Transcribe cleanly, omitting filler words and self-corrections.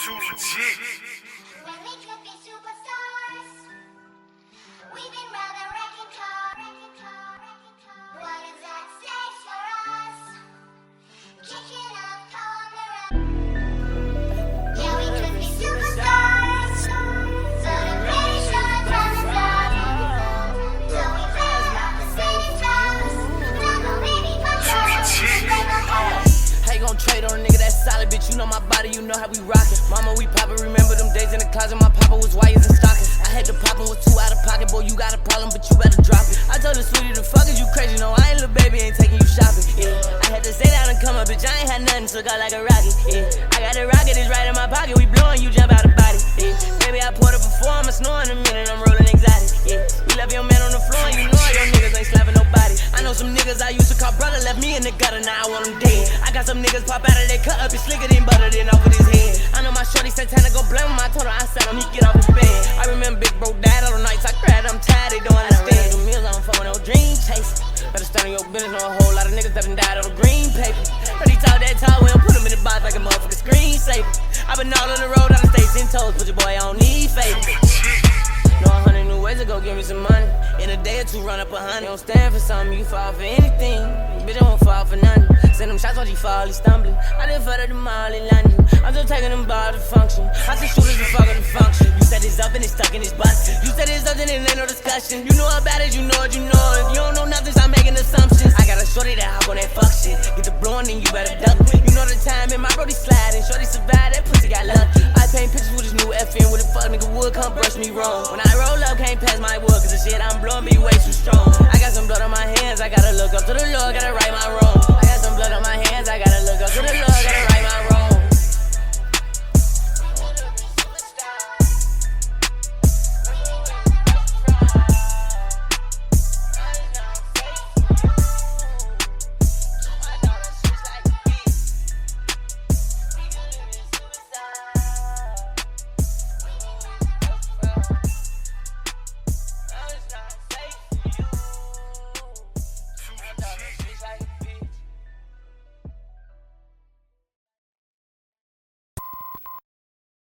too legit. When we could be superstars, we've been rather wrecking car. What is that stage for us? Kicking up corner. Yeah, we could be superstars, but I'm pretty sure the time is up. So we clear up the city towers. Now go baby, fuck How you gon' trade on a nigga that's solid, bitch? You know my body, you know how we rockin'. Mama, we poppin', remember them days in the closet. My papa was wires and stockings. I had to poppin' with 2 out of pocket, boy. You got a problem, but you better drop it. I told the sweetie, the fuck is you crazy? No, I ain't little baby, ain't taking you shopping. Yeah, I had to stay down and come up, bitch. I ain't had nothing, took out like a rocket. Yeah, I got a rocket, it's right in my pocket. We blowin', you jump out the body. Yeah, baby, I poured it before, I'ma snore in a minute. I'm rollin' exotic. Yeah, you left your man on the floor, and you know all your niggas ain't slapping nobody. I know some niggas I used to call brother, left me in the gutter, now I want them dead. I got some niggas pop out of their cut up, it's slicker than butter, then off with his head. I know my shorty Santana gon' blame him, I told her I said him, he get off his bed. I remember big bro dad all the nights I cried, I'm tired, they don't understand. Do meals, I don't fuck with no dream chasing. Better stand on your business, know a whole lot of niggas that done died on the green paper. But he talk that talk, we don't put him in the box like a motherfucking screensaver. I been all on the road, out of state, 10 toes, but your boy, I don't need favors. Know 100 new ways to go give me some money. In a day or two, run up 100. You don't stand for something, you fall for anything. Bitch, I won't fall for nothing. Send them shots while he fall, he stumbling. I done further the mall in London. I'm just taking them ball to function. I see shooters and fuck the function. You said it's up and it's stuck and it's busted. You said it's up and it ain't no discussion. You know about it, you know it, you know it. If you don't know nothing, I'm making assumptions. I got a shorty that hop on that fuck shit. Get the blowing, then you better duck. You know the time in my brody sliding. Shorty survived, that pussy got lucky. I paint pictures with his new FN. With a fuck nigga would come brush me wrong. When I roll up, can't pass my wood, cause the shit I'm blowing be way too strong. I got some blood on my hands, I gotta look up to the Lord, gotta right my wrong. I got some blood on my hands, I gotta look up to the Lord, gotta right